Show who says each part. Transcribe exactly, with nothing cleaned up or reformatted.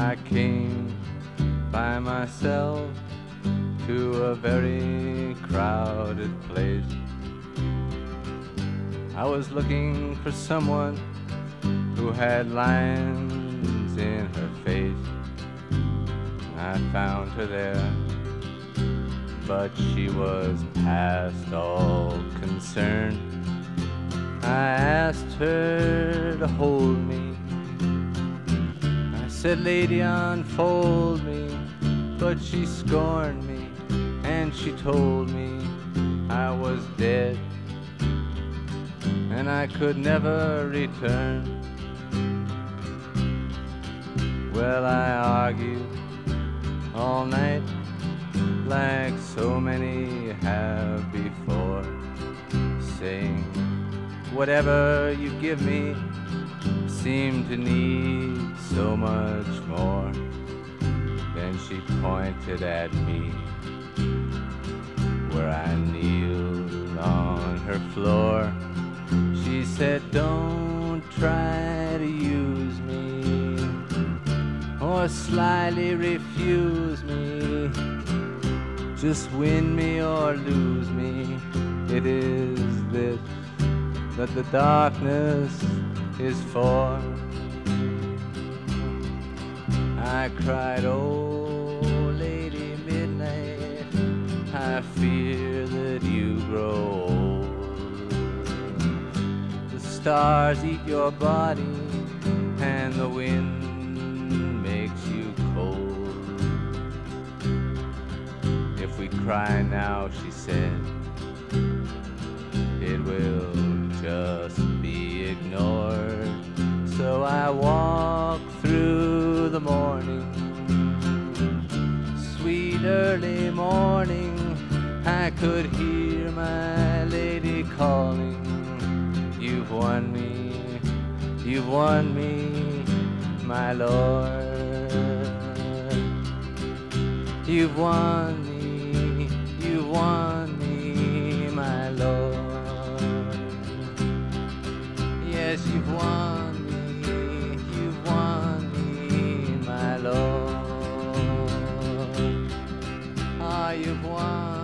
Speaker 1: I came by myself to a very crowded place. I was looking for someone who had lines in her face. I found her there, but she was past all concern. I asked her to hold me. I said, "Lady, unfold me," but she scorned me, and she told me I was dead, and I could never return. Well, I argued all night like so many have before, saying whatever you give me seemed to need so much more. Then she pointed at me where I kneeled on her floor. She said, "Don't try to use me or slyly refuse me. Just win me or lose me. It is this that the darkness is for." I cried, "Oh, Lady Midnight, I fear that you grow old. The stars eat your body and the wind makes you cold. If we cry now," she said, "it will just be ignored." So I walk through the morning, sweet early morning. I could hear my lady calling, "You've won me, you've won me, my lord. You've won me, you've won me, my lord. Yes, you've won me, you've won me, my lord. Ah, you've won